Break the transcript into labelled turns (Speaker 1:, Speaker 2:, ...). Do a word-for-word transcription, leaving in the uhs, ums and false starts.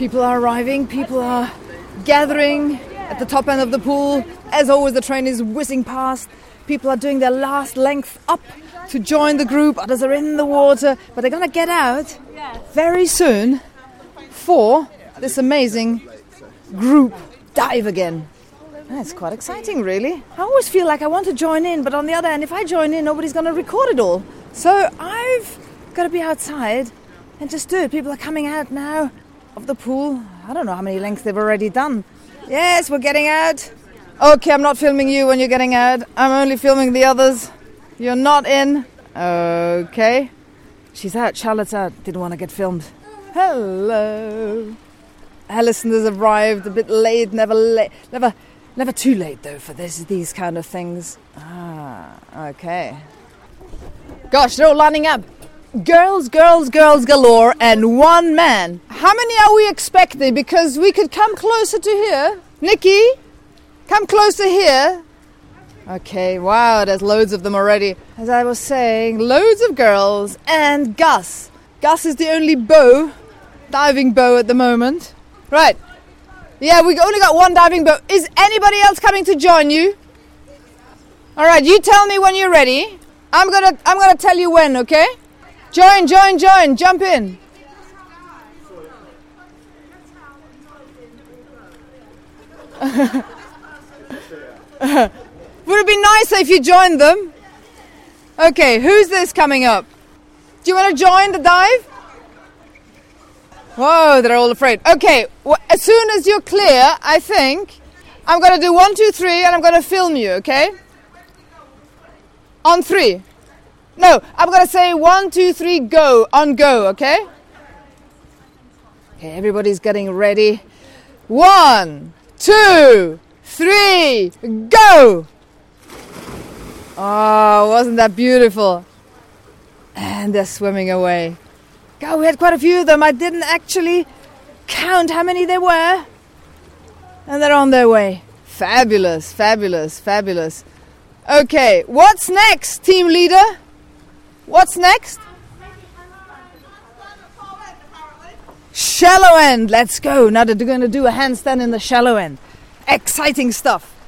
Speaker 1: People are arriving, people are gathering at the top end of the pool. As always, the train is whizzing past. People are doing their last length up to join the group. Others are in the water, but they're going to get out very soon for this amazing group dive again. That's quite exciting, really. I always feel like I want to join in, but on the other hand, if I join in, nobody's going to record it all. So I've got to be outside and just do it. People are coming out now of the pool. I don't know how many lengths they've already done. Yes, we're getting out. Okay, I'm not filming you when you're getting out. I'm only filming the others. You're not in. Okay. She's out. Charlotte's out. Didn't want to get filmed. Hello. Alison has arrived a bit late. Never late. Never, never too late, though, for this, these kind of things. Ah, okay. Gosh, they're all lining up. Girls, girls, girls galore, and one man. How many are we expecting? Because we could come closer to here. Nikki, come closer here. Okay, wow, there's loads of them already. As I was saying, loads of girls and Gus. Gus is the only bow, diving bow at the moment. Right. Yeah, we only got one diving bow. Is anybody else coming to join you? All right, you tell me when you're ready. I'm gonna, I'm gonna tell you when, okay? Join, join, join, jump in. Would it be nicer if you joined them? Okay, who's this coming up? Do you want to join the dive? Whoa, they're all afraid. Okay, well, as soon as you're clear, I think, I'm going to do one, two, three, and I'm going to film you, okay? On three. No, I'm going to say one, two, three, go, on go, okay? Okay, everybody's getting ready. One, two, three, go! Oh, wasn't that beautiful? And they're swimming away. God, we had quite a few of them. I didn't actually count how many there were. And they're on their way. Fabulous, fabulous, fabulous. Okay, what's next, team leader? What's next? Shallow end. Let's go. Now they're going to do a handstand in the shallow end. Exciting stuff.